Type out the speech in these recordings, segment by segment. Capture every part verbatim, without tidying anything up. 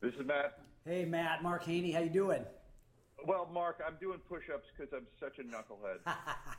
This is Matt. Hey, Matt. Mark Haney. How you doing? Well, Mark, I'm doing push-ups because I'm such a knucklehead. I,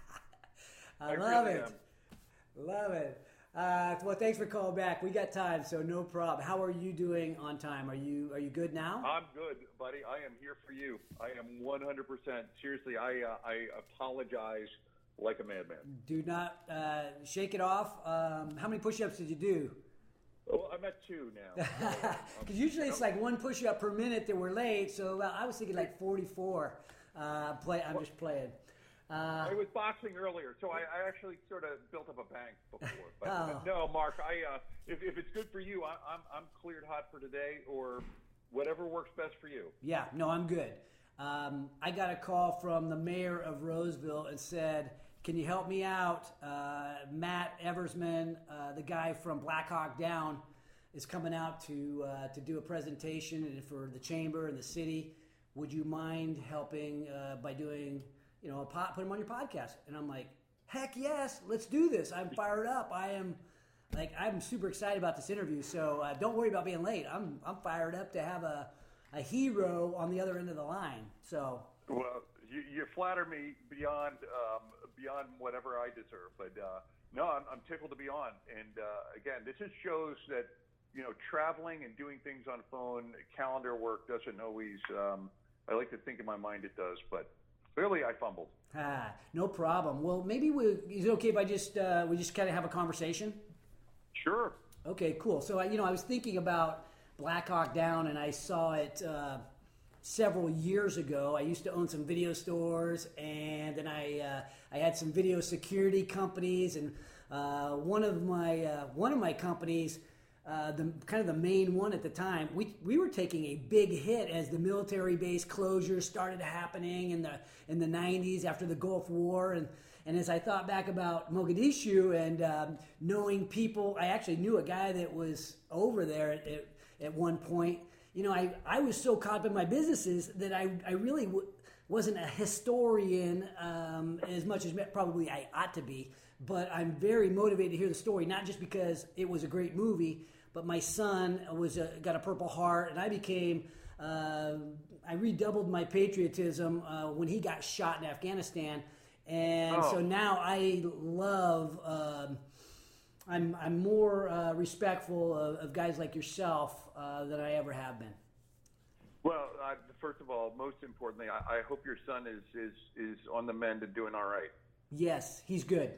I love really it. am. Love it. Uh, well, thanks for calling back. We got time, so no problem. How are you doing on time? Are you are you good now? I'm good, buddy. I am here for you. I am one hundred percent. Seriously, I uh, I apologize like a madman. Do not uh, shake it off. Um, how many push-ups did you do? Well, I'm at two now. Because usually it's like one push-up per minute that we're late. So uh, I was thinking like forty-four. Uh, play. I'm just playing. Uh, I was boxing earlier, so I, I actually sort of built up a bank before. But Oh. no, Mark, I uh, if, if it's good for you, I, I'm I'm cleared hot for today, or whatever works best for you. Yeah, no, I'm good. Um, I got a call from the mayor of Roseville and said, can you help me out? Uh, Matt Eversman, uh, the guy from Black Hawk Down, is coming out to uh, to do a presentation for the chamber and the city. Would you mind helping uh, by doing, you know, a pot, put him on your podcast? And I'm like, heck yes, let's do this. I'm fired up. I am, like, I'm super excited about this interview. So uh, don't worry about being late. I'm I'm fired up to have a a hero on the other end of the line. So. Well, you, you flatter me beyond um, beyond whatever I deserve, but uh, no, I'm, I'm tickled to be on. And uh, again, this just shows that you know traveling and doing things on phone, calendar work doesn't always. Um, I like to think in my mind it does, but clearly I fumbled. Ah, no problem. Well, maybe we, is it okay if I just uh, we just kind of have a conversation? Sure. Okay, cool. So I, you know, I was thinking about Black Hawk Down, and I saw it uh, several years ago. I used to own some video stores, and then I uh, I had some video security companies, and uh, one of my uh, one of my companies. Uh, the kind of the main one at the time, we we were taking a big hit as the military base closures started happening in the in the nineties after the Gulf War, and and as I thought back about Mogadishu and um, knowing people, I actually knew a guy that was over there at, at, at one point. You know, I, I was so caught up in my businesses that I I really w- wasn't a historian um, as much as probably I ought to be. But I'm very motivated to hear the story, not just because it was a great movie, but my son was a, got a Purple Heart, and I became uh, I redoubled my patriotism uh, when he got shot in Afghanistan, and Oh. so now I love. Um, I'm I'm more uh, respectful of, of guys like yourself uh, than I ever have been. Well, uh, first of all, most importantly, I, I hope your son is, is is on the mend and doing all right. Yes, he's good.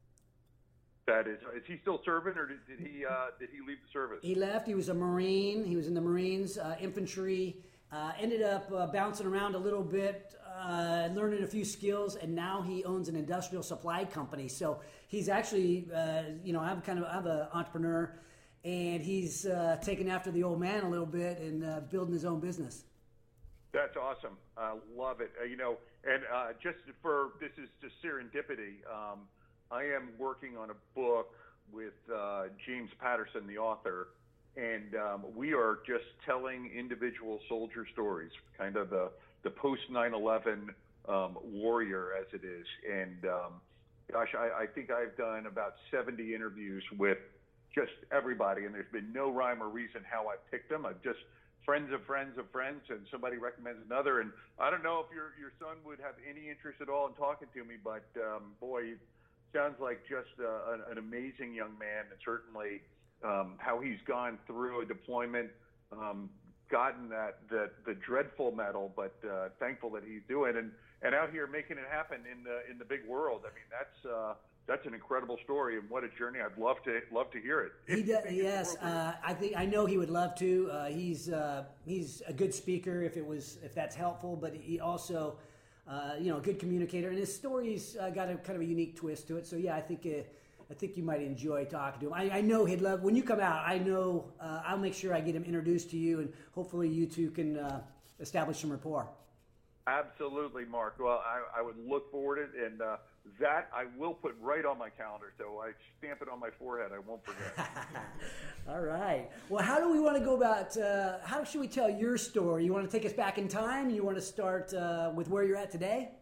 That is, is he still serving, or did, did he uh, did he leave the service? He left. He was a Marine. He was in the Marines, uh, infantry. Uh, ended up uh, bouncing around a little bit, uh, learning a few skills, and now he owns an industrial supply company. So he's actually, uh, you know, I'm kind of I'm an entrepreneur, and he's uh, taking after the old man a little bit and uh, building his own business. That's awesome. I love it. Uh, you know, and uh, just for this is just serendipity. Um, I am working on a book with uh, James Patterson, the author, and um, we are just telling individual soldier stories, kind of the the post nine eleven um, warrior as it is. And um, gosh, I, I think I've done about seventy interviews with just everybody, and there's been no rhyme or reason how I picked them. I've just friends of friends of friends, and somebody recommends another. And I don't know if your your son would have any interest at all in talking to me, but um, boy, he sounds like just uh, an, an amazing young man, and certainly um, how he's gone through a deployment, um, gotten that, that the dreadful medal, but uh, thankful that he's doing, and, and out here making it happen in the in the big world. I mean, that's uh, that's an incredible story, and what a journey! I'd love to love to hear it. He does, yes, uh, I think I know he would love to. Uh, he's uh, he's a good speaker if it was if that's helpful, but he also uh, you know a good communicator, and his story's uh, got a kind of a unique twist to it. So yeah, I think uh, I think you might enjoy talking to him. I, I know he'd love when you come out. I know uh, I'll make sure I get him introduced to you, and hopefully you two can uh, establish some rapport. Absolutely, Mark. Well, I, I would look forward to it, and uh, that I will put right on my calendar, so I stamp it on my forehead. I won't forget. All right. Well, how do we want to go about, uh, how should we tell your story? You want to take us back in time? You want to start uh, with where you're at today?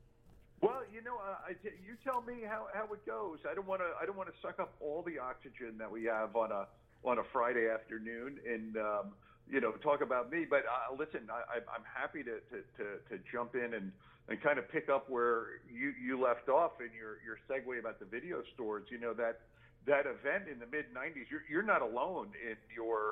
Well, you know, uh, I, you tell me how, how it goes. I don't want to. I don't want to suck up all the oxygen that we have on a on a Friday afternoon. And um, you know, talk about me. But uh, listen, I, I'm happy to, to, to, to jump in and, and kind of pick up where you, you left off in your, your segue about the video stores. You know, that that event in the mid nineties, you're, you're not alone in your,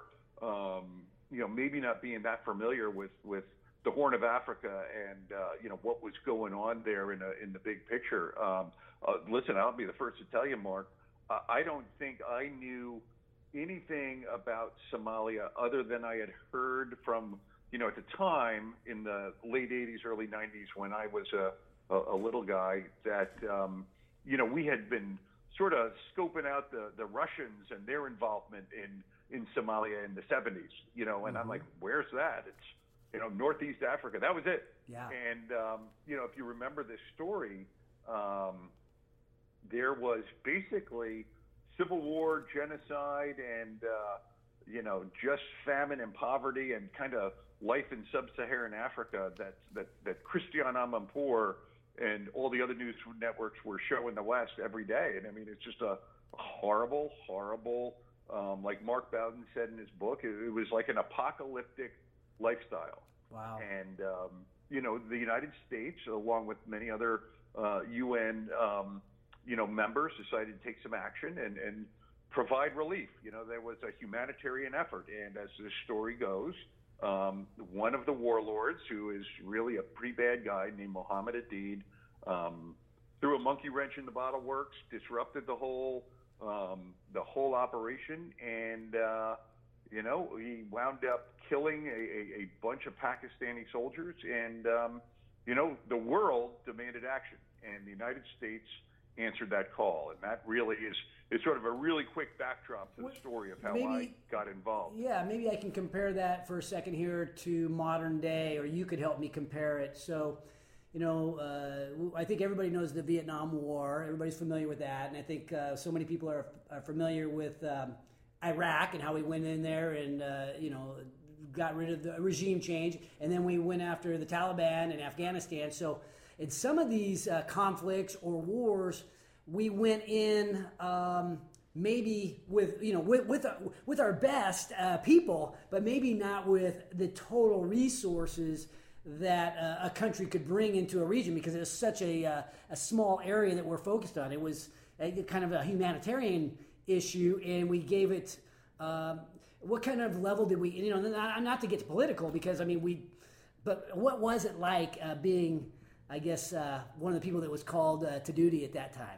um, you know, maybe not being that familiar with, with the Horn of Africa and, uh, you know, what was going on there in, a, in the big picture. Um, uh, listen, I'll be the first to tell you, Mark, uh, I don't think I knew anything about Somalia other than I had heard from, you know, at the time in the late eighties, early nineties, when I was a, a, a little guy, that, um, you know, we had been sort of scoping out the, the Russians and their involvement in, in Somalia in the seventies, you know, and mm-hmm. I'm like, where's that? It's, you know, Northeast Africa. That was it. Yeah. And, um, you know, if you remember this story, um, there was basically civil war, genocide, and, uh, you know, just famine and poverty and kind of life in sub-Saharan Africa that, that, that Christiane Amanpour and all the other news networks were showing the West every day. And I mean, it's just a horrible, horrible, um, like Mark Bowden said in his book, it, it was like an apocalyptic lifestyle. Wow. And, um, you know, the United States, along with many other uh, U N, um, you know, members, decided to take some action and, and provide relief. You know, there was a humanitarian effort. And as the story goes, um, one of the warlords, who is really a pretty bad guy named Mohammed Aidid, um, threw a monkey wrench in the bottle works, disrupted the whole um, the whole operation, and uh, you know, he wound up killing a, a, a bunch of Pakistani soldiers. And um, you know, the world demanded action, and the United States answered that call. And that really is is sort of a really quick backdrop to the story of how maybe, I got involved. Yeah, maybe I can compare that for a second here to modern day, or you could help me compare it. So, you know, uh, I think everybody knows the Vietnam War. Everybody's familiar with that. And I think uh, so many people are, are familiar with um, Iraq and how we went in there and, uh, you know, got rid of the regime change. And then we went after the Taliban in Afghanistan. So in some of these uh, conflicts or wars, we went in um, maybe with, you know, with with our, with our best uh, people, but maybe not with the total resources that uh, a country could bring into a region, because it was such a uh, a small area that we're focused on. It was a, kind of a humanitarian issue, and we gave it. Um, what kind of level did we? You know, not, not to get political, because I mean we, but what was it like uh, being, I guess, uh, one of the people that was called uh, to duty at that time?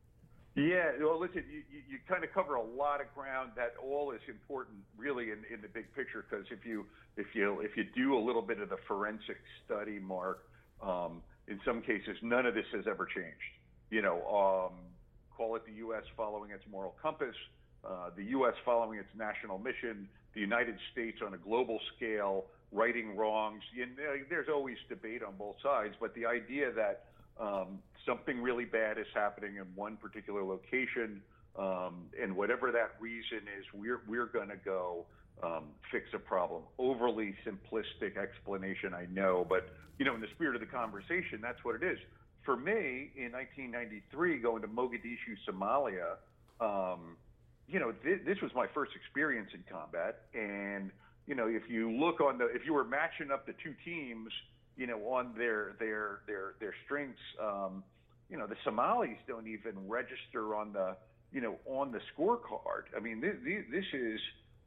Yeah, well, listen, you, you, you kind of cover a lot of ground. That all is important, really, in, in the big picture. Because if you if you if you do a little bit of the forensic study, Mark, um, in some cases, none of this has ever changed. You know, um, call it the U S following its moral compass, uh, the U S following its national mission, the United States on a global scale righting wrongs. You know, there's always debate on both sides, but the idea that Um, something really bad is happening in one particular location, um, and whatever that reason is, we're we're going to go um, fix a problem. Overly simplistic explanation, I know, but you know, in the spirit of the conversation, that's what it is. For me, in nineteen ninety-three, going to Mogadishu, Somalia, um, you know, th- this was my first experience in combat, and you know, if you look on the, if you were matching up the two teams, you know, on their their their their strengths, um, you know, the Somalis don't even register on the, you know, on the scorecard. I mean, this, this is,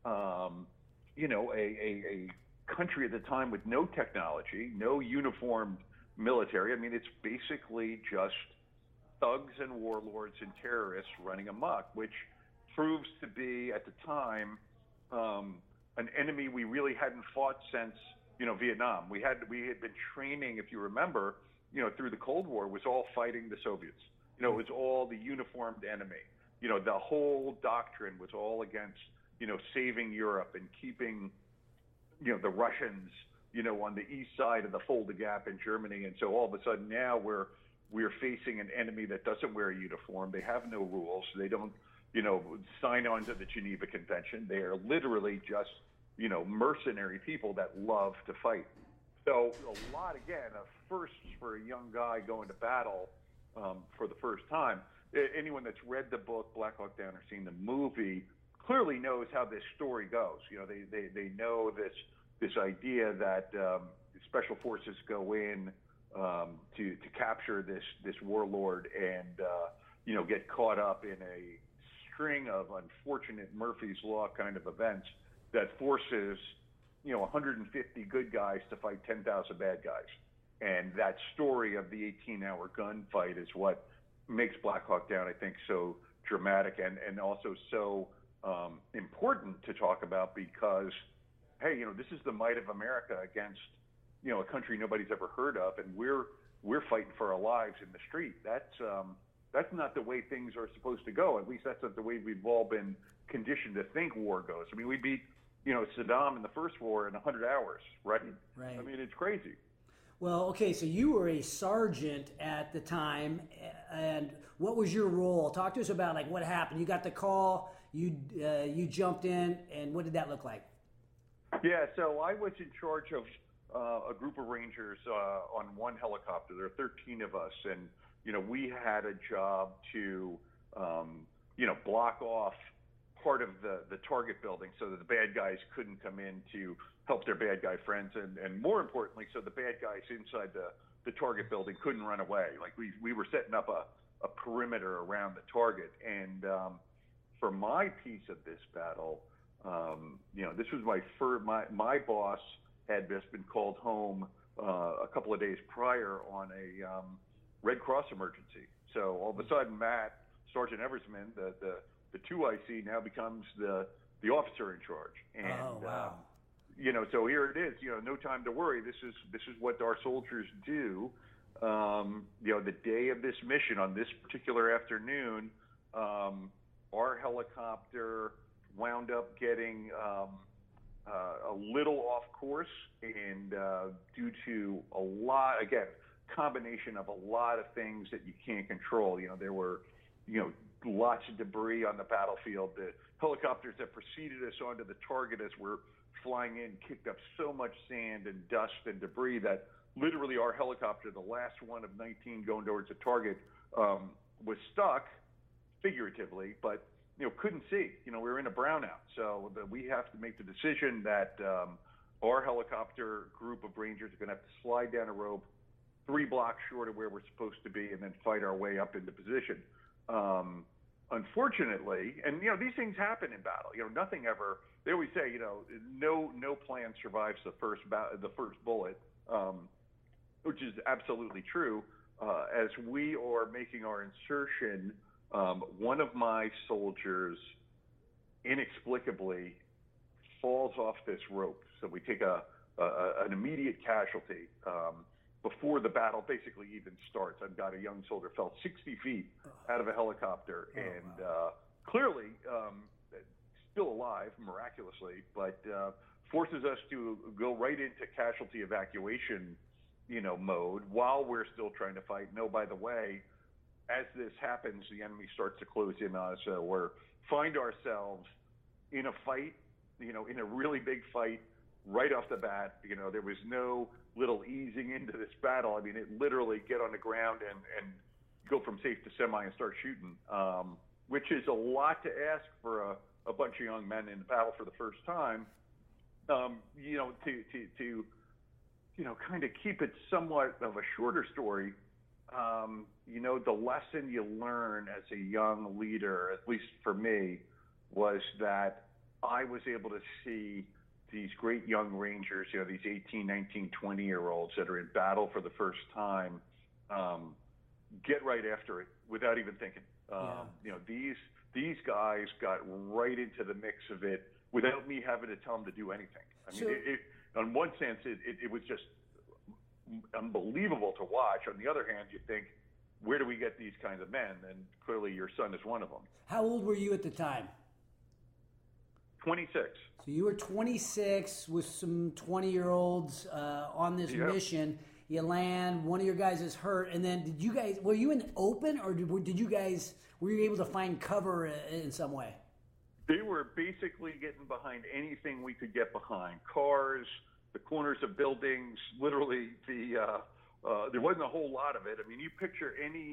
um, you know, a, a, a country at the time with no technology, no uniformed military. I mean, it's basically just thugs and warlords and terrorists running amok, which proves to be at the time um, an enemy we really hadn't fought since, you know, Vietnam. We had we had been training, if you remember, you know, through the Cold War, was all fighting the Soviets. You know, it was all the uniformed enemy. You know, the whole doctrine was all against, you know, saving Europe and keeping, you know, the Russians, you know, on the east side of the Fulda Gap in Germany. And so all of a sudden now we're we're facing an enemy that doesn't wear a uniform. They have no rules. They don't, you know, sign on to the Geneva Convention. They are literally just, you know, mercenary people that love to fight. So a lot, again, of firsts for a young guy going to battle um, for the first time. Anyone that's read the book Black Hawk Down or seen the movie clearly knows how this story goes. You know, they, they, they know this this idea that um, special forces go in um, to to capture this this warlord and uh, you know, get caught up in a string of unfortunate Murphy's Law kind of events that forces, you know, one hundred fifty good guys to fight ten thousand bad guys. And that story of the eighteen-hour gunfight is what makes Black Hawk Down, I think, so dramatic and, and also so um, important to talk about because, hey, you know, this is the might of America against, you know, a country nobody's ever heard of, and we're we're fighting for our lives in the street. That's um, that's not the way things are supposed to go. At least that's not the way we've all been conditioned to think war goes. I mean, we beat, you know, Saddam in the first war in one hundred hours, right? Right. I mean, it's crazy. Well, okay, so you were a sergeant at the time, and what was your role? Talk to us about like what happened. You got the call, you uh, you jumped in, and what did that look like? Yeah, so I was in charge of uh, a group of Rangers uh, on one helicopter. There are thirteen of us, and you know we had a job to um, you know block off part of the the target building so that the bad guys couldn't come in to help their bad guy friends, and, and more importantly, so the bad guys inside the, the target building couldn't run away. Like we we were setting up a, a perimeter around the target. And um, for my piece of this battle, um, you know, this was my first, my, my boss had just been called home uh, a couple of days prior on a um, Red Cross emergency. So all of a sudden, Matt, Sergeant Eversman, the, the, the two I C now becomes the, the officer in charge. And, oh, wow. Um, You know, so here it is. You know, no time to worry. This is this is what our soldiers do. Um, you know, the day of this mission on this particular afternoon, um, our helicopter wound up getting um, uh, a little off course, and uh, due to a lot, again, combination of a lot of things that you can't control. You know, there were, you know, lots of debris on the battlefield. The helicopters that preceded us onto the target as we're flying in kicked up so much sand and dust and debris that literally our helicopter, the last one of nineteen going towards the target, um, was stuck, figuratively, but you know couldn't see. You know we were in a brownout, so the, we have to make the decision that um, our helicopter group of Rangers are going to have to slide down a rope three blocks short of where we're supposed to be, and then fight our way up into position. Um, unfortunately, and you know these things happen in battle. You know nothing ever. They always say, you know, no no plan survives the first ba- the first bullet, um, which is absolutely true. Uh, as we are making our insertion, um, one of my soldiers inexplicably falls off this rope. So we take a, a an immediate casualty um, before the battle basically even starts. I've got a young soldier fell sixty feet out of a helicopter, oh, and wow. uh, clearly. Um, still alive, miraculously, but uh, forces us to go right into casualty evacuation, you know, mode while we're still trying to fight. No, by the way, as this happens, the enemy starts to close in on us. Uh, we find ourselves in a fight, you know, in a really big fight right off the bat. You know, there was no little easing into this battle. I mean, it literally get on the ground and, and go from safe to semi and start shooting, um, which is a lot to ask for a a bunch of young men in battle for the first time, um, you know, to, to, to, you know, kind of keep it somewhat of a shorter story. Um, you know, the lesson you learn as a young leader, at least for me, was that I was able to see these great young Rangers, you know, these eighteen, nineteen, twenty year olds that are in battle for the first time, um, get right after it without even thinking. Um, Yeah. You know, these, These guys got right into the mix of it without me having to tell them to do anything. I mean, So, it, it, on one sense, it, it, it was just unbelievable to watch. On the other hand, you think, where do we get these kinds of men? And clearly your son is one of them. how old were you at the time? twenty-six. So you were twenty-six with some twenty-year-olds uh, on this Yep. mission. You land, one of your guys is hurt, and then did you guys, were you in the open, or did, did you guys, were you able to find cover in some way? They were basically getting behind anything we could get behind. Cars, the corners of buildings, literally the, uh, uh, there wasn't a whole lot of it. I mean, you picture any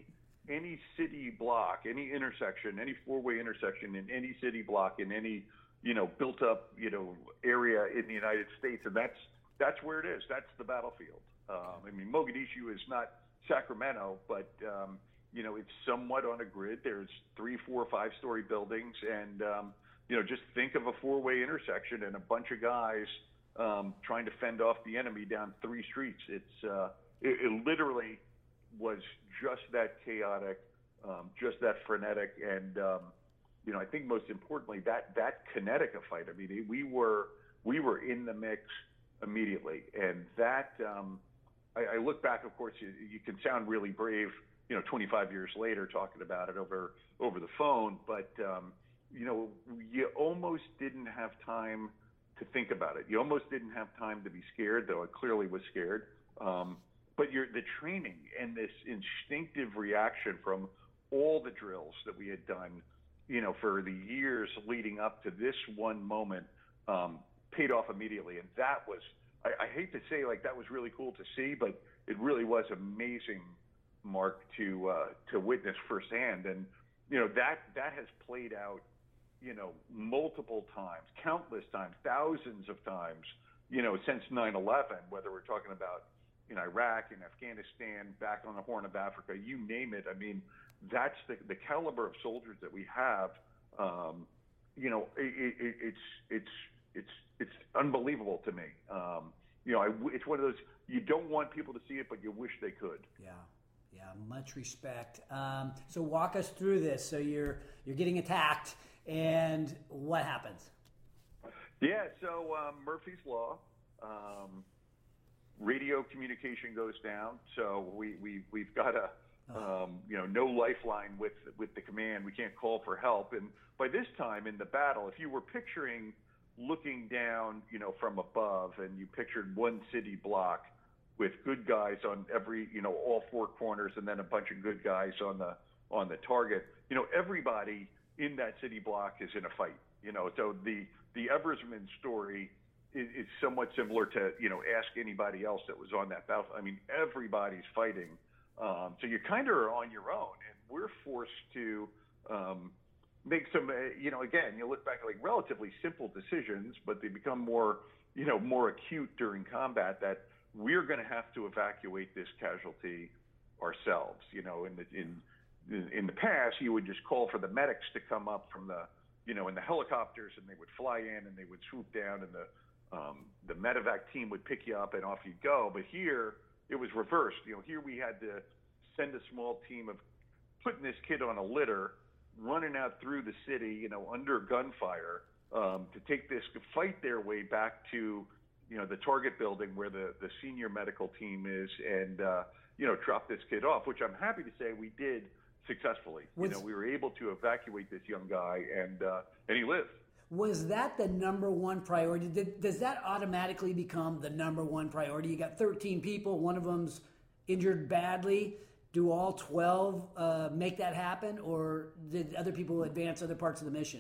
any city block, any intersection, any four-way intersection in any city block in any, you know, built-up, you know, area in the United States, and that's that's where it is. That's the battlefield. Um, I mean, Mogadishu is not Sacramento, but um, you know, it's somewhat on a grid. There's three, four, five-story buildings, and um, you know, just think of a four-way intersection and a bunch of guys um, trying to fend off the enemy down three streets. It's uh, it, it literally was just that chaotic, um, just that frenetic, and um, you know, I think most importantly that that Connecticut fight. I mean, we were we were in the mix immediately, and that um, I, I look back. Of course, you, you can sound really brave, you know, twenty-five years later talking about it over over the phone, but um, you know, you almost didn't have time to think about it. You almost didn't have time to be scared, though I clearly was scared. Um, but you're, the training and this instinctive reaction from all the drills that we had done, you know, for the years leading up to this one moment, um, paid off immediately. And that was, I, I hate to say, like, that was really cool to see, but it really was amazing, Mark, to uh, to witness firsthand. And, you know, that that has played out, you know, multiple times, countless times, thousands of times, you know, since nine eleven, whether we're talking about in Iraq, in Afghanistan, back on the Horn of Africa, you name it. I mean, that's the, the caliber of soldiers that we have. Um, you know, it, it, it's it's it's it's unbelievable to me. Um, you know, I, it's one of those, you don't want people to see it, but you wish they could. Yeah. Yeah, much respect. Um, so walk us through this. So you're you're getting attacked, and what happens? Yeah, so um, Murphy's Law, um, radio communication goes down. So we, we, we've got a, um, you know, no lifeline with, with the command. We can't call for help. And by this time in the battle, if you were picturing looking down, you know, from above, and you pictured one city block with good guys on every, you know, all four corners, and then a bunch of good guys on the on the target. You know, everybody in that city block is in a fight. You know, so the the Eversman story is, is somewhat similar to, you know, ask anybody else that was on that battle. I mean, everybody's fighting. Um, so you kind of are on your own, and we're forced to um, make some, uh, you know, again, you look back at like relatively simple decisions, but they become more, you know, more acute during combat, that we're going to have to evacuate this casualty ourselves. You know, in the in in the past, you would just call for the medics to come up from the, you know, in the helicopters, and they would fly in and they would swoop down, and the um, the medevac team would pick you up and off you'd go. But here it was reversed. You know, here we had to send a small team of putting this kid on a litter, running out through the city, you know, under gunfire, um, to take this, to fight their way back to, you know, the target building where the, the senior medical team is, and, uh, you know, drop this kid off, which I'm happy to say we did successfully. Was, you know, we were able to evacuate this young guy, and uh, and he lived. Was that the number one priority? Did, does that automatically become the number one priority? You got thirteen people, one of them's injured badly. Do all twelve uh, make that happen, or did other people advance other parts of the mission?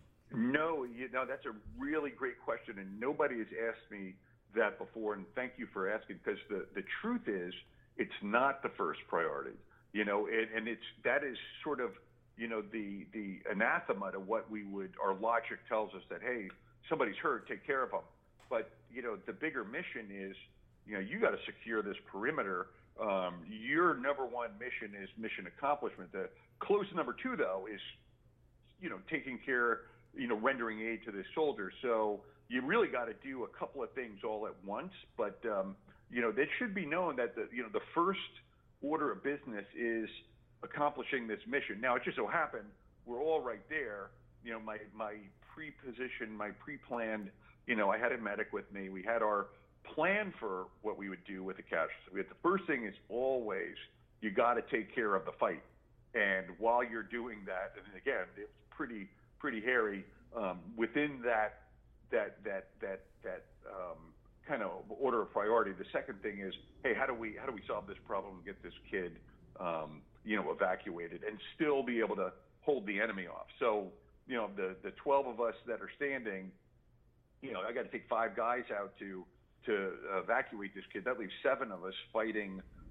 No, you know, that's a really great question, and nobody has asked me that before, and thank you for asking, because the, the truth is, it's not the first priority, you know, and, and it's, that is sort of, you know, the, the anathema to what we would, our logic tells us that, hey, somebody's hurt, take care of them. But, you know, the bigger mission is, you know, you got to secure this perimeter. Um, your number one mission is mission accomplishment. The close number two, though, is, you know, taking care, you know, rendering aid to the soldier. So you really got to do a couple of things all at once. But, um, you know, it should be known that, the, you know, the first order of business is accomplishing this mission. Now, it just so happened we're all right there. You know, my, my pre-positioned, my pre-planned, you know, I had a medic with me. We had our plan for what we would do with the casualties. We had, the first thing is always, you got to take care of the fight. And while you're doing that, and again, it's pretty pretty hairy, um, within that that that that that um, kind of order of priority. The second thing is, hey, how do we how do we solve this problem and get this kid, um, you know, evacuated, and still be able to hold the enemy off? So, you know, the the twelve of us that are standing, you know, I got to take five guys out to to evacuate this kid. That leaves seven of us fighting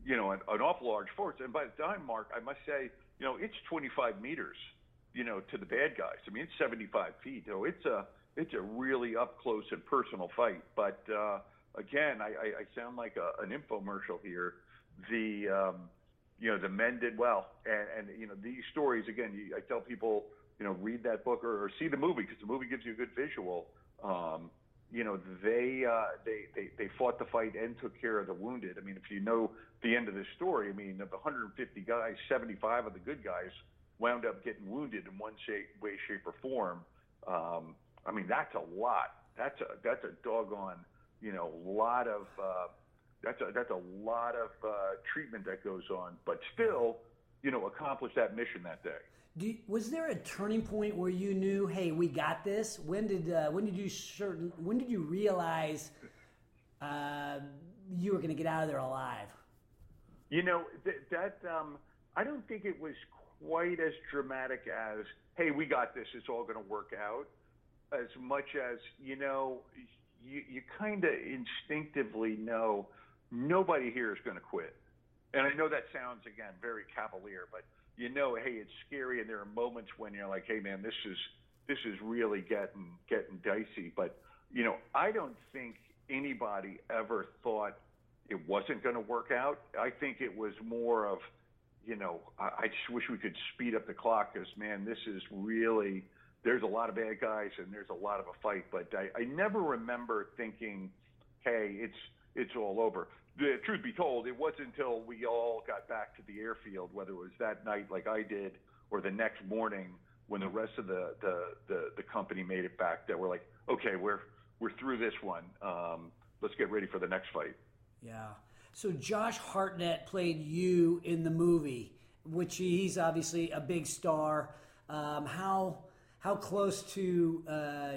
you know, an, an awful large force. And by the time, Mark, I must say, you know, it's twenty-five meters, you know, to the bad guys. I mean, it's seventy-five feet. So it's a it's a really up close and personal fight. But uh, again, I, I, I sound like a, an infomercial here. The um, you know, the men did well, and, and you know, these stories again. You, I tell people, you know, read that book or, or see the movie because the movie gives you a good visual. Um, you know, they, uh, they they they fought the fight and took care of the wounded. I mean, if you know the end of this story, I mean, of the one hundred fifty guys, seventy-five of the good guys wound up getting wounded in one shape, way, shape, or form. Um, I mean, that's a lot. That's a that's a doggone, you know, lot of uh, that's a that's a lot of uh, treatment that goes on, but still, you know, accomplish that mission that day. Do you, was there a turning point where you knew, hey, we got this? When did uh, when did you certain when did you realize uh, you were going to get out of there alive? You know, th- that um, I don't think it was quite as dramatic as, hey, we got this. It's all going to work out. As much as, you know, you, you kind of instinctively know nobody here is going to quit. And I know that sounds, again, very cavalier, but you know, hey, it's scary, and there are moments when you're like, hey, man, this is this is really getting getting dicey. But you know, I don't think anybody ever thought it wasn't going to work out. I think it was more of, you know, I, I just wish we could speed up the clock because, man, this is really, there's a lot of bad guys and there's a lot of a fight. But I, I never remember thinking, hey, it's it's all over. The truth be told, it wasn't until we all got back to the airfield, whether it was that night like I did or the next morning when the rest of the, the, the, the company made it back, that we're like, okay, we're we're through this one. Um, let's get ready for the next fight. Yeah. So Josh Hartnett played you in the movie, which he's obviously a big star. Um, how how close to uh,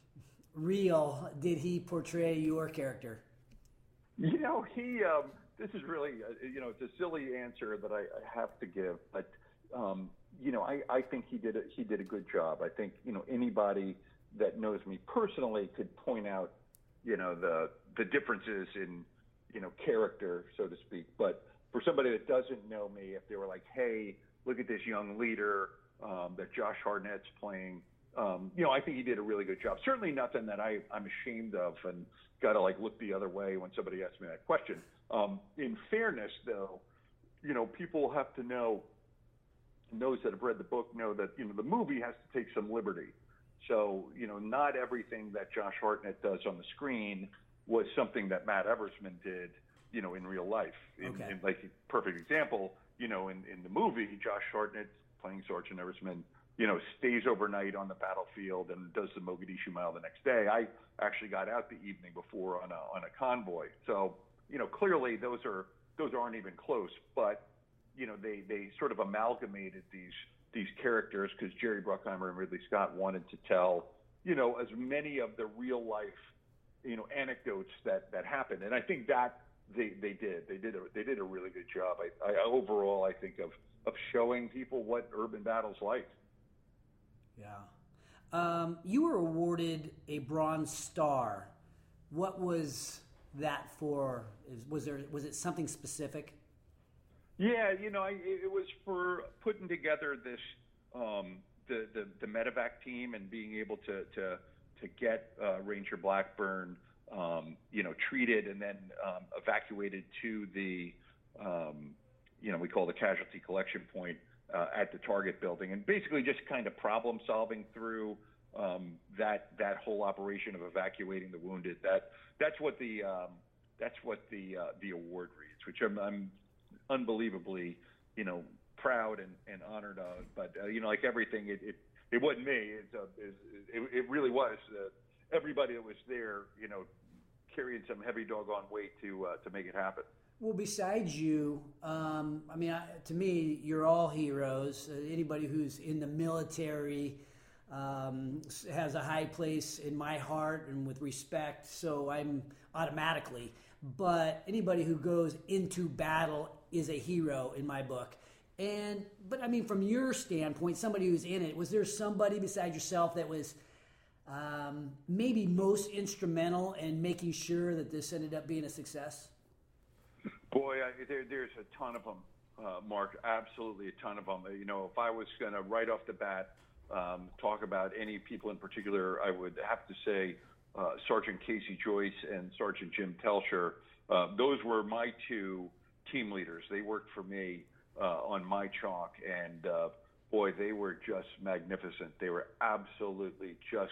real did he portray your character? You know, he, um, this is really, uh, you know, it's a silly answer that I, I have to give, but, um, you know, I, I think he did a, he did a good job. I think, you know, anybody that knows me personally could point out, you know, the, the differences in, you know, character, so to speak. But for somebody that doesn't know me, if they were like, hey, look at this young leader um, that Josh Hartnett's playing, um, you know, I think he did a really good job. Certainly nothing that I, I'm ashamed of and got to like look the other way when somebody asks me that question. Um, in fairness, though, you know, people have to know, those that have read the book know that, you know, the movie has to take some liberty. So, you know, not everything that Josh Hartnett does on the screen was something that Matt Eversman did, you know, in real life. In, okay. in like perfect example, you know, in, in the movie, Josh Hartnett playing Sergeant Eversman, you know, stays overnight on the battlefield and does the Mogadishu Mile the next day. I actually got out the evening before on a on a convoy. So, you know, clearly those are those aren't even close. But, you know, they, they sort of amalgamated these these characters because Jerry Bruckheimer and Ridley Scott wanted to tell, you know, as many of the real life, you know, anecdotes that, that happened. And I think that they, they did. They did a they did a really good job. I, I overall I think of of showing people what urban battle's like. Yeah. Um, you were awarded a Bronze Star. What was that for? Is, was there was it something specific? Yeah, you know, I, it was for putting together this um, the, the the medevac team and being able to to to get uh, Ranger Blackburn, um, you know, treated and then um, evacuated to the um, you know we call the casualty collection point. Uh, at the Target building, and basically just kind of problem solving through um, that that whole operation of evacuating the wounded. That that's what the um, that's what the uh, the award reads, which I'm, I'm unbelievably you know proud and, and honored of. But uh, you know, like everything, it it, it wasn't me. It's uh, it, it, it really was uh, everybody that was there. You know, carrying some heavy doggone weight to uh, to make it happen. Well, besides you, um, I mean, I, to me, you're all heroes. Uh, anybody who's in the military um, has a high place in my heart and with respect, so I'm automatically. But anybody who goes into battle is a hero in my book. And, but I mean, from your standpoint, somebody who's in it, was there somebody besides yourself that was um, maybe most instrumental in making sure that this ended up being a success? Boy, I, there, there's a ton of them, uh, Mark. Absolutely a ton of them. You know, if I was going to right off the bat um, talk about any people in particular, I would have to say uh, Sergeant Casey Joyce and Sergeant Jim Telsher. Uh, those were my two team leaders. They worked for me uh, on my chalk, and uh, boy, they were just magnificent. They were absolutely just,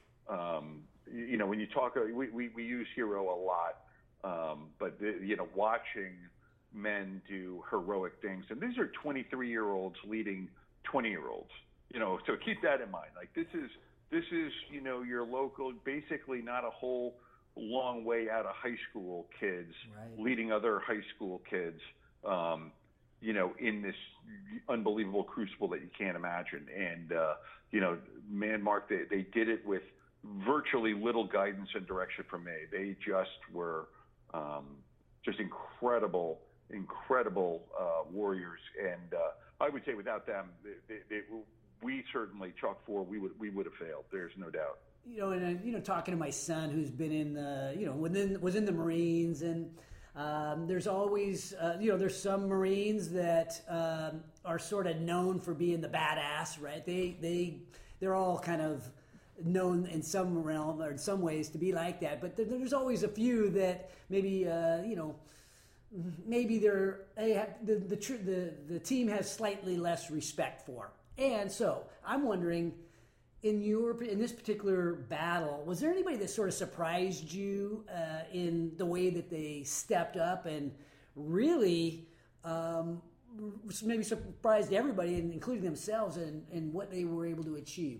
um, you, you know, when you talk, we, we, we use hero a lot. Um, but, the, you know, watching men do heroic things, and these are twenty-three-year-olds leading twenty-year-olds, you know, so keep that in mind. Like, this is, this is, you know, your local, basically not a whole long way out of high school kids right. leading other high school kids, um, you know, in this unbelievable crucible that you can't imagine. And, uh, you know, man, Mark, they, they did it with virtually little guidance and direction from me. They just were, Um, just incredible, incredible uh, warriors, and uh, I would say without them, they, they, they, we certainly chalk four. We would we would have failed. There's no doubt. You know, and uh, you know, talking to my son who's been in the, you know, within was in the Marines, and um, there's always, uh, you know, there's some Marines that um, are sort of known for being the badass, right? They they they're all kind of known in some realm or in some ways to be like that, but there's always a few that maybe uh, you know maybe they're they have, the the, the the team has slightly less respect for. And so I'm wondering, in your in this particular battle, was there anybody that sort of surprised you uh, in the way that they stepped up and really um, maybe surprised everybody, including themselves, in, in what they were able to achieve?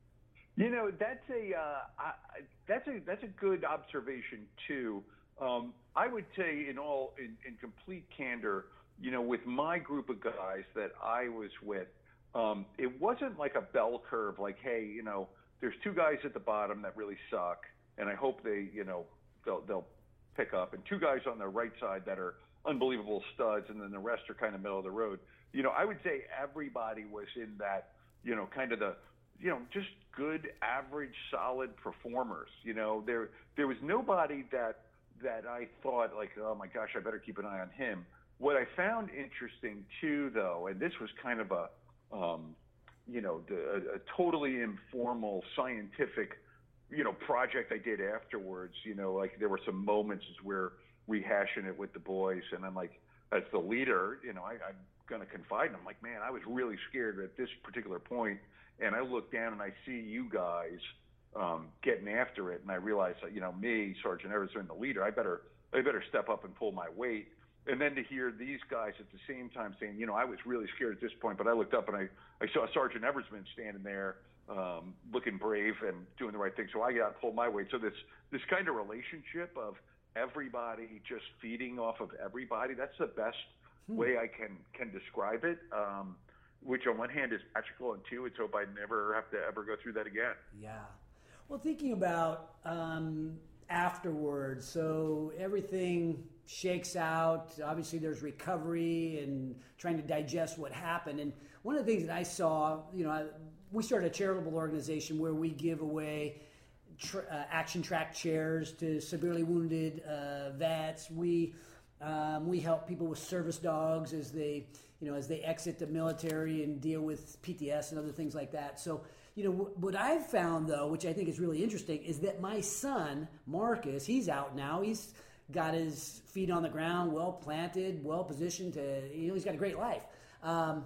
You know, that's a uh, I, that's a that's a good observation too. Um, I would say, in all in, in complete candor, you know, with my group of guys that I was with, um, it wasn't like a bell curve. Like, hey, you know, there's two guys at the bottom that really suck, and I hope they, you know, they'll they'll pick up, and two guys on the right side that are unbelievable studs, and then the rest are kind of middle of the road. You know, I would say everybody was in that, you know, kind of the, you know, just good, average, solid performers. You know, there there was nobody that that I thought like, oh my gosh, I better keep an eye on him. What I found interesting too, though, and this was kind of a, um, you know, the, a, a totally informal scientific, you know, project I did afterwards. You know, like there were some moments where rehashing it with the boys, and I'm like, as the leader, you know, I, I'm going to confide in them. Like, man, I was really scared at this particular point. And I look down and I see you guys um, getting after it, and I realize that, you know, me, Sergeant Eversman, the leader, I better I better step up and pull my weight. And then to hear these guys at the same time saying, you know, I was really scared at this point, but I looked up and I, I saw Sergeant Eversman standing there um, looking brave and doing the right thing. So I got to pull my weight. So this this kind of relationship of everybody just feeding off of everybody, that's the best hmm. way I can can describe it. Um, which on one hand is magical, and two, it's hope I never have to ever go through that again. Yeah. Well, thinking about um, afterwards, so everything shakes out. Obviously, there's recovery and trying to digest what happened. And one of the things that I saw, you know, I, we started a charitable organization where we give away tr- uh, action track chairs to severely wounded uh, vets. We um, we help people with service dogs as they you know, as they exit the military and deal with P T S and other things like that. So, you know, w- what I've found, though, which I think is really interesting, is that my son, Marcus, he's out now. He's got his feet on the ground, well planted, well positioned to, you know, he's got a great life. Um,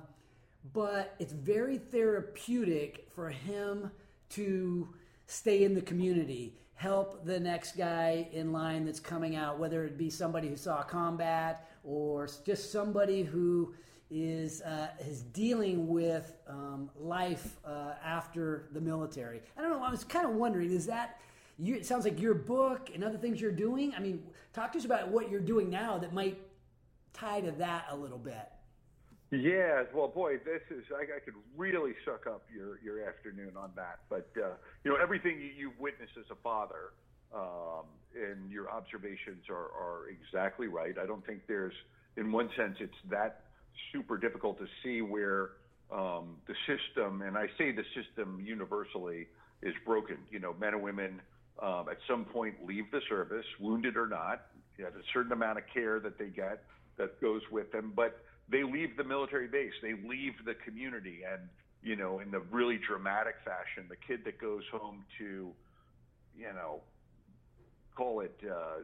but it's very therapeutic for him to stay in the community, help the next guy in line that's coming out, whether it be somebody who saw combat or just somebody who is uh, is dealing with um, life uh, after the military. I don't know. I was kind of wondering, is that you? It sounds like your book and other things you're doing. I mean, talk to us about what you're doing now that might tie to that a little bit. Yeah, well, boy, this is I, I could really suck up your, your afternoon on that. But uh, you know, everything you, you've witnessed as a father, um, and your observations are, are exactly right. I don't think there's, in one sense, it's that super difficult to see where um, the system, and I say the system universally, is broken. You know, men and women um, at some point leave the service, wounded or not, You have a certain amount of care that they get that goes with them, but they leave the military base. They leave the community, and you know, in the really dramatic fashion, the kid that goes home to, you know, call it uh,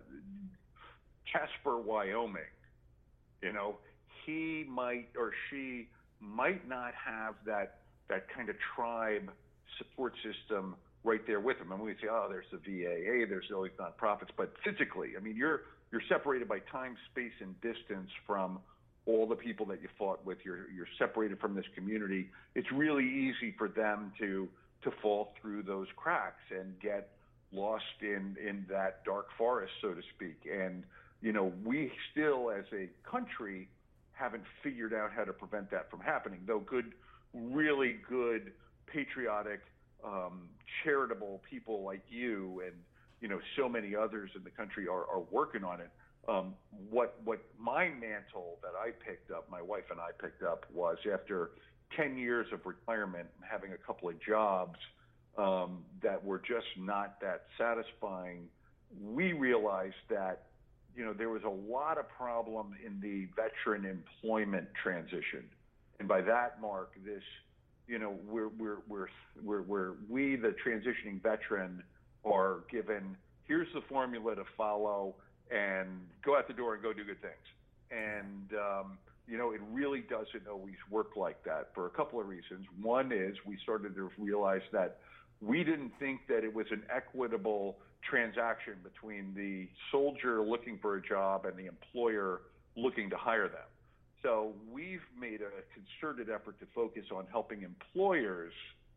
Casper, Wyoming, you know, he might or she might not have that that kind of tribe support system right there with them. And we say, oh, there's the V A A, there's all these nonprofits, but physically, I mean, you're you're separated by time, space, and distance from all the people that you fought with. You're you're separated from this community. It's really easy for them to to fall through those cracks and get lost in in that dark forest, so to speak. And you know, we still, as a country, haven't figured out how to prevent that from happening. Though good, really good, patriotic, um, charitable people like you and you know so many others in the country are, are working on it. Um, what what my mantle that I picked up, my wife and I picked up, was after ten years of retirement, having a couple of jobs um, that were just not that satisfying. We realized that you know there was a lot of problem in the veteran employment transition, and by that, Mark, this you know we're we're we're we're, we're we the transitioning veteran are given, here's the formula to follow, and go out the door and go do good things. And, um, you know, it really doesn't always work like that for a couple of reasons. One is we started to realize that we didn't think that it was an equitable transaction between the soldier looking for a job and the employer looking to hire them. So we've made a concerted effort to focus on helping employers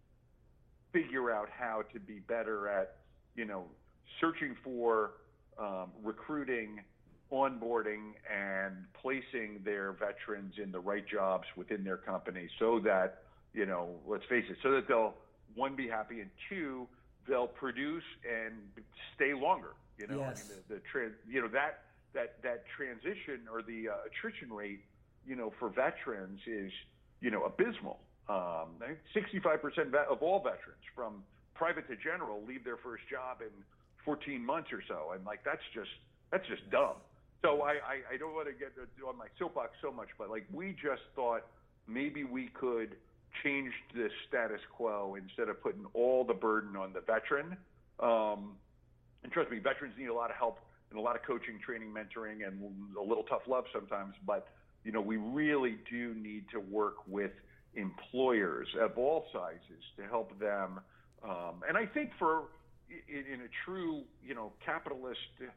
figure out how to be better at, you know, searching for, um, recruiting, onboarding, and placing their veterans in the right jobs within their company so that, you know, let's face it, so that they'll, one, be happy, and two, they'll produce and stay longer. You know, yes. I mean, the, the trans, you know, that, that, that transition or the uh, attrition rate, you know, for veterans is, you know, abysmal. Um, sixty-five percent of all veterans from private to general leave their first job in fourteen months or so. And like, that's just, that's just dumb. So I, I, I don't want to get on my soapbox so much, but like, we just thought maybe we could change the status quo instead of putting all the burden on the veteran. Um, and trust me, veterans need a lot of help and a lot of coaching, training, mentoring, and a little tough love sometimes. But, you know, we really do need to work with employers of all sizes to help them. Um, and I think for, in, in a true, you know, capitalist,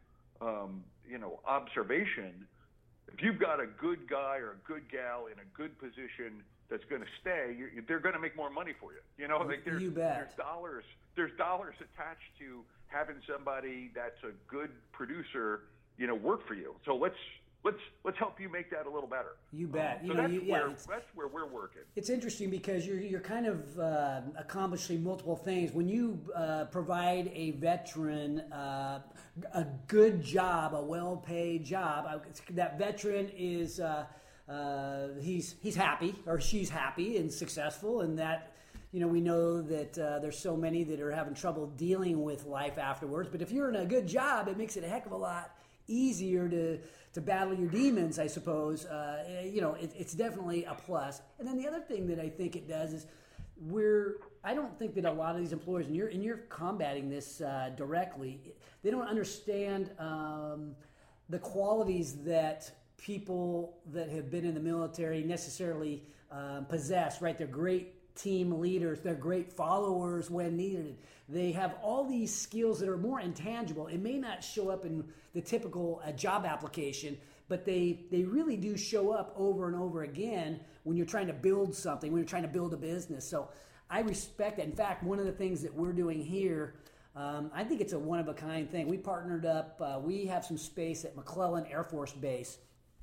um, you know, observation, if you've got a good guy or a good gal in a good position that's going to stay, you, they're going to make more money for you. You know, like there's, you bet. there's dollars, there's dollars attached to having somebody that's a good producer, you know, work for you. So let's, Let's let's help you make that a little better. You bet. Um, you so know, that's, you, yeah, where, that's where we're working. It's interesting because you're you're kind of uh, accomplishing multiple things. When you uh, provide a veteran uh, a good job, a well-paid job, that veteran is uh, uh, he's he's happy or she's happy and successful, and that. You know, we know that uh, there's so many that are having trouble dealing with life afterwards. But if you're in a good job, it makes it a heck of a lot easier to to battle your demons, I suppose. Uh, you know, it, it's definitely a plus. And then the other thing that I think it does is we're, I don't think that a lot of these employers, and you're, and you're combating this uh, directly, they don't understand um, the qualities that people that have been in the military necessarily um, possess, right? They're great team leaders. They're great followers when needed. They have all these skills that are more intangible. It may not show up in the typical uh, job application, but they, they really do show up over and over again when you're trying to build something, when you're trying to build a business. So I respect that. In fact, one of the things that we're doing here, um, I think it's a one-of-a-kind thing. We partnered up. Uh, we have some space at McClellan Air Force Base.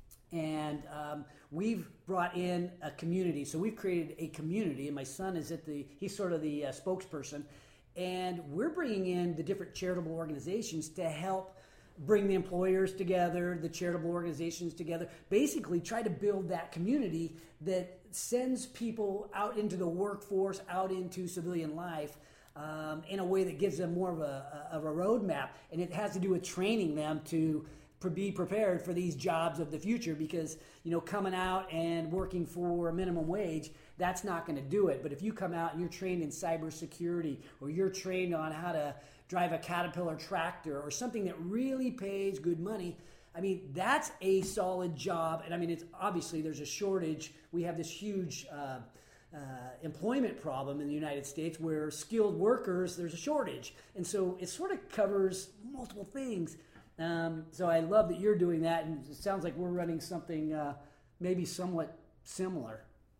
And um, we've brought in a community. So we've created a community, and my son is at the, he's sort of the uh, spokesperson. And we're bringing in the different charitable organizations to help bring the employers together, the charitable organizations together, basically try to build that community that sends people out into the workforce, out into civilian life um, in a way that gives them more of a, of a roadmap. And it has to do with training them to pre- be prepared for these jobs of the future, because, you know, coming out and working for a minimum wage, that's not going to do it. But if you come out and you're trained in cybersecurity, or you're trained on how to drive a Caterpillar tractor or something that really pays good money, I mean, that's a solid job. And I mean, it's obviously there's a shortage. We have this huge uh, uh, employment problem in the United States where skilled workers, there's a shortage. And so it sort of covers multiple things. Um, so I love that you're doing that. And it sounds like we're running something uh, maybe somewhat similar.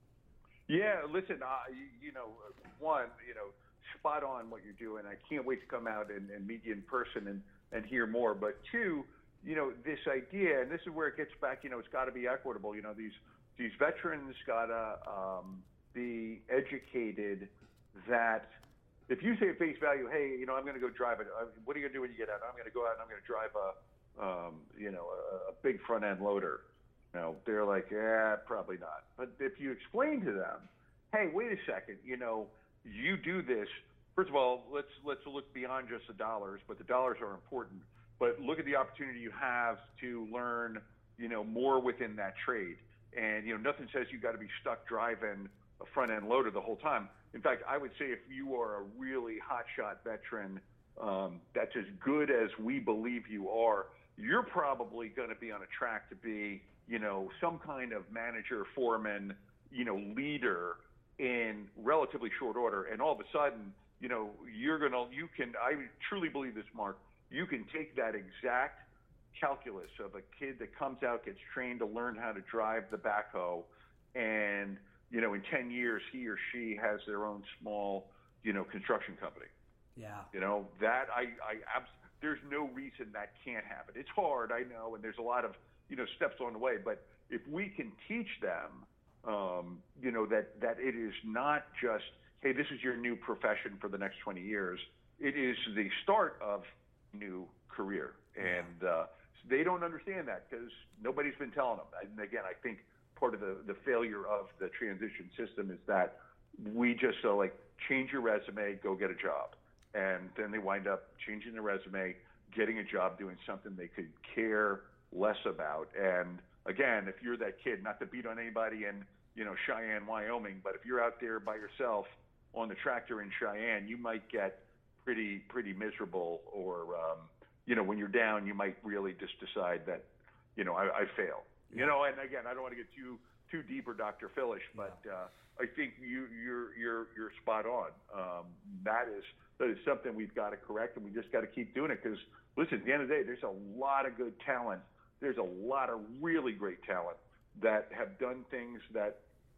Yeah, listen, uh, you, you know, one, you know, spot on what you're doing. I can't wait to come out and, and meet you in person and, and hear more. But two, you know, this idea, and this is where it gets back, you know, it's got to be equitable. You know, these these veterans got to um, be educated that if you say at face value, hey, you know, I'm going to go drive it. What are you going to do when you get out? I'm going to go out and I'm going to drive a, um, you know, a, a big front end loader. You know, they're like, yeah, probably not. But if you explain to them, hey, wait a second, you know, you do this. First of all, let's let's look beyond just the dollars, but the dollars are important. But look at the opportunity you have to learn, you know, more within that trade. And, you know, nothing says you got to be stuck driving a front end loader the whole time. In fact, I would say if you are a really hotshot veteran um, that's as good as we believe you are, you're probably going to be on a track to be, you know, some kind of manager, foreman, you know, leader in relatively short order. And all of a sudden, you know, you're going to, you can, I truly believe this, Mark, you can take that exact calculus of a kid that comes out, gets trained to learn how to drive the backhoe, and, you know, in ten years, he or she has their own small, you know, construction company. Yeah. You know, that I, I, abs- there's no reason that can't happen. It's hard, I know, and there's a lot of, you know, steps on the way, but if we can teach them, um, you know, that, that it is not just, hey, this is your new profession for the next twenty years. It is the start of new career. And uh, they don't understand that because nobody's been telling them. And again, I think part of the, the failure of the transition system is that we just so like, change your resume, go get a job. And then they wind up changing their resume, getting a job doing something they could care less about. And again, if you're that kid, not to beat on anybody in, you know, Cheyenne, Wyoming, but if you're out there by yourself on the tractor in Cheyenne, you might get pretty, pretty miserable, or, um, you know, when you're down, you might really just decide that, you know, I, I fail. Yeah. You know, and again, I don't want to get too too deep or Doctor Philish, but yeah. uh, I think you you're you're you're spot on. Um, that is that is something we've got to correct, and we just got to keep doing it. Because listen, at the end of the day, there's a lot of good talent. There's a lot of really great talent that have done things that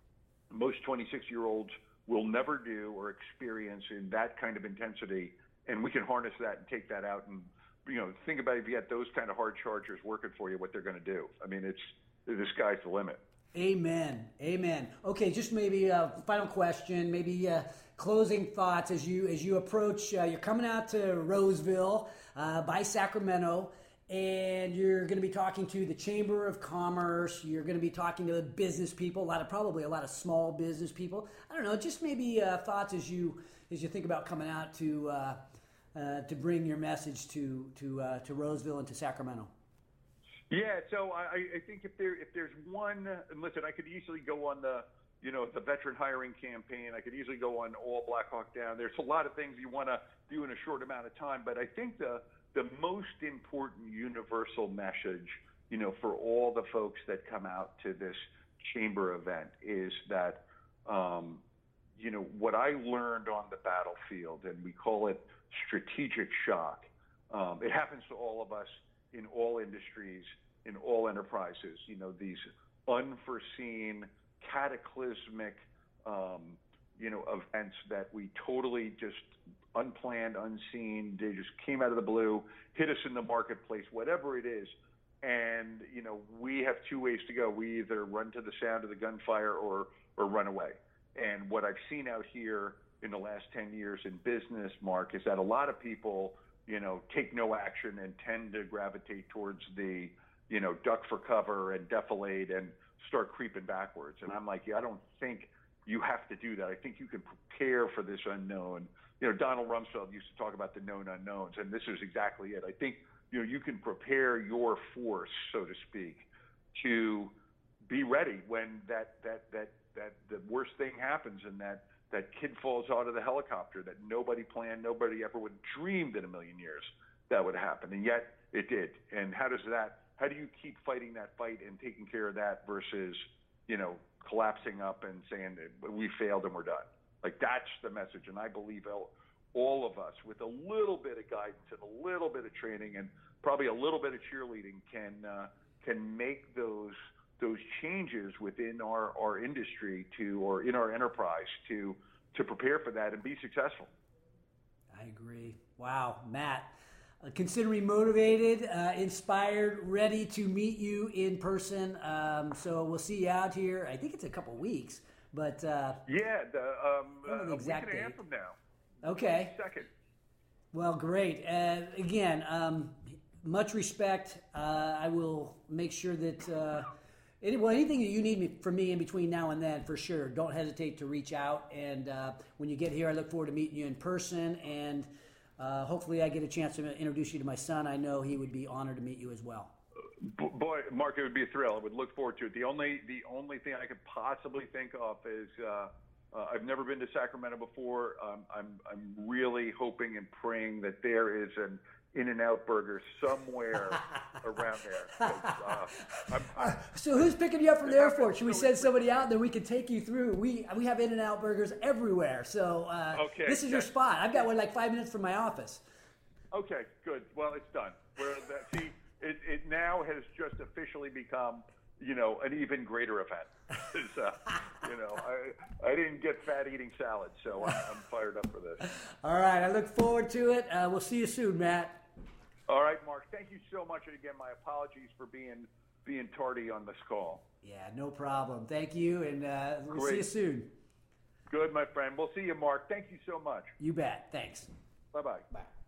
most twenty-six-year-olds will never do or experience in that kind of intensity, and we can harness that and take that out and, you know, think about if you had those kind of hard chargers working for you, what they're going to do. I mean, it's the sky's the limit. Amen. Amen. Okay, just maybe a final question, maybe uh, closing thoughts as you as you approach. Uh, you're coming out to Roseville uh, by Sacramento, and you're going to be talking to the Chamber of Commerce. You're going to be talking to business people, a lot of probably a lot of small business people. I don't know, just maybe uh, thoughts as you as you think about coming out to. Uh, Uh, to bring your message to to uh, to Roseville and to Sacramento. Yeah, so I, I think if there if there's one, and listen, I could easily go on the you know the veteran hiring campaign. I could easily go on all Black Hawk Down. There's a lot of things you want to do in a short amount of time, but I think the the most important universal message, you know, for all the folks that come out to this chamber event is that um, you know what I learned on the battlefield, and we call it strategic shock. Um, it happens to all of us in all industries, in all enterprises. You know, these unforeseen, cataclysmic, um, you know, events that we totally just unplanned, unseen. They just came out of the blue, hit us in the marketplace, whatever it is. And, you know, we have two ways to go. We either run to the sound of the gunfire or, or run away. And what I've seen out here in the last ten years in business, Mark, is that a lot of people, you know, take no action and tend to gravitate towards the, you know, duck for cover and defilade and start creeping backwards. And I'm like, yeah, I don't think you have to do that. I think you can prepare for this unknown. You know, Donald Rumsfeld used to talk about the known unknowns, and this is exactly it. I think you know, you can prepare your force, so to speak, to be ready when that that that that the worst thing happens and that that kid falls out of the helicopter that nobody planned, nobody ever would have dreamed in a million years that would happen, and yet it did. And how does that? How do you keep fighting that fight and taking care of that versus, you know, collapsing up and saying we failed and we're done? Like, that's the message, and I believe all, all of us, with a little bit of guidance and a little bit of training and probably a little bit of cheerleading, can uh, can make those those changes within our, our industry to or in our enterprise to to prepare for that and be successful. I agree. Wow, Matt. Uh, consider me motivated, uh, inspired, ready to meet you in person. Um, so we'll see you out here. I think it's a couple weeks, but uh, yeah, the, um, I don't know the uh, exact a week and a half date. from now. Okay. Second. Well, great. Uh, again, um, much respect. Uh, I will make sure that uh, any, well, anything that you need me, from me in between now and then, for sure, don't hesitate to reach out. And uh, when you get here, I look forward to meeting you in person. And uh, hopefully I get a chance to introduce you to my son. I know he would be honored to meet you as well. Boy, Mark, it would be a thrill. I would look forward to it. The only the only thing I could possibly think of is uh, uh, I've never been to Sacramento before. Um, I'm I'm really hoping and praying that there is an In-N-Out Burger somewhere around there. 'Cause, Uh, I'm, I'm, so who's picking you up from the airport? Should we send somebody out, then we can take you through? We we have In-N-Out Burgers everywhere. So uh, Okay, this is your yeah. spot. I've got one like five minutes from my office. Okay, good. Well, it's done. We're, that, see, it, it now has just officially become, you know, an even greater event. It's, uh, you know, I I didn't get fat eating salad, so I'm, I'm fired up for this. All right, I look forward to it. Uh, we'll see you soon, Matt. All right, Mark. Thank you so much, and again, my apologies for being being tardy on this call. Yeah, no problem. Thank you, and uh, we'll see Great. you soon. Good, my friend. We'll see you, Mark. Thank you so much. You bet. Thanks. Bye-bye. Bye.